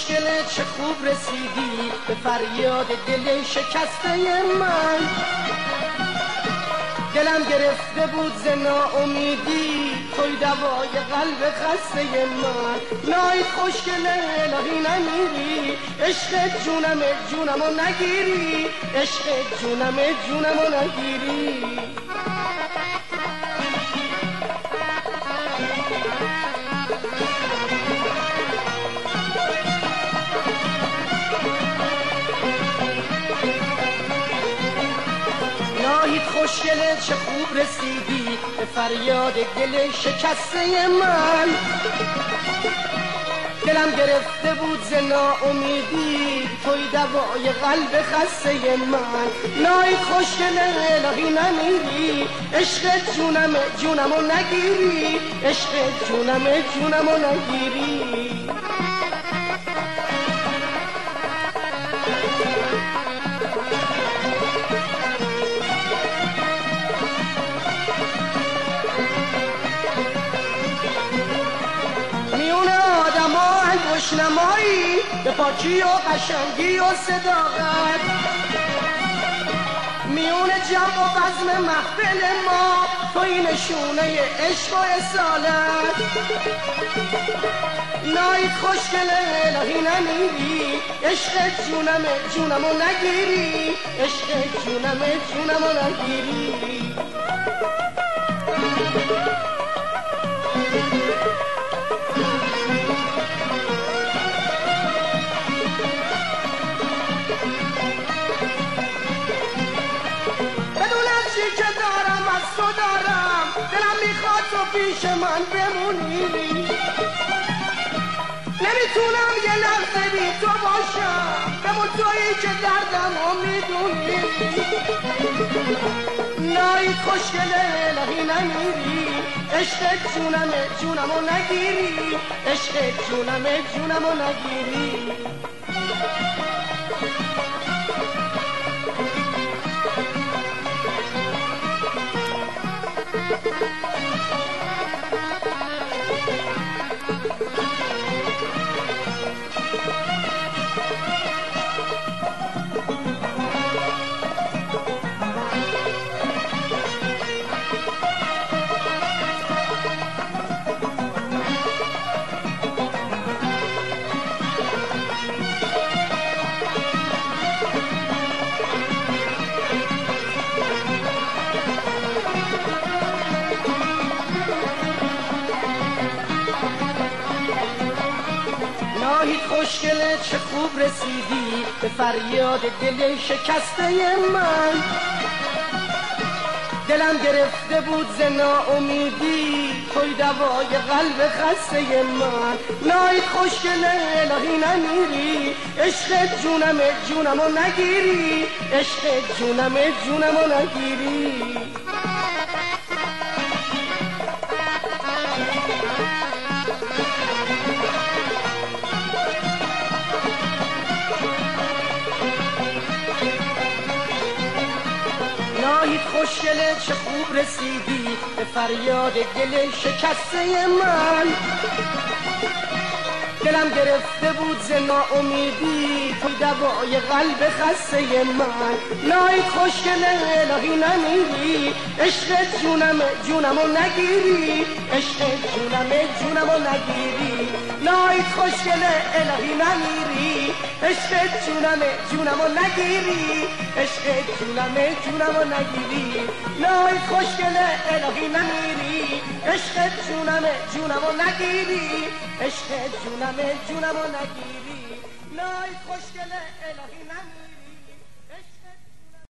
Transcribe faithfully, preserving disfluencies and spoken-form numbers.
خوشگله چه خوب رسیدی به فریاد دل شکسته من. دلم گرفته بود ز ناامیدی، توی دوای قلب خسته من. نایت خوشگله الهی نمیری، عشق جونم جونمو نگیری، عشق جونم جونمو نگیری. خوشگله چه خوب رسیدی به فریاد دل شکسته من. دلم گرفته بود ز ناامیدی، توی دوای قلب خسته من. نایت خوشگله الهی نمیری، عشق جونم جونمو نگیری، عشق جونم جونمو نگیری. خوشنمایی به پاکی و قشنگی و صداقت، میون جمع و بزم محفل ما توی نشونه عشق و اصالت. نایت خوشگله الهی نمیری، عشق جونم جونمو نگیری، عشق جونم جونمو نگیری. که دارم از تو دارم، دلم میخواد تو پیش من بمونی. نمیتونم یه لحظه بی تو باشم، بمون تویی که دردمو میدونی. نایت خوشگله الهی نمیری، عشق جونم جونمو نگیری، عشق جونم جونمو نگیری. نایت خوشگله چه خوب رسیدی به فریاد دل شکسته من. دلم گرفته بود ز ناامیدی، توی دوای قلب خسته من. نایت خوشگله الهی نمیری، عشق جونم جونمو نگیری، عشق جونم جونمو نگیری. نایت خوشگله چه خوب رسیدی به فریاد دل شکسته من. دلم گرفته بود ز ناامیدی، توی دوای قلب خسته من. نایت خوشگله الهی نمیری، عشق جونم جونمو نگیری، عشق جونم جونمو نگیری. نایت خوشگله الهی نمیری، عشق جونم جونمو نگیری، عشق جونم جونمو نگیری. نایت خوشگله الهی نمیری، عشق جونم جونمو نگیری، عشق جونم جونمو نگیری. نایت خوشگله الهی نمیری.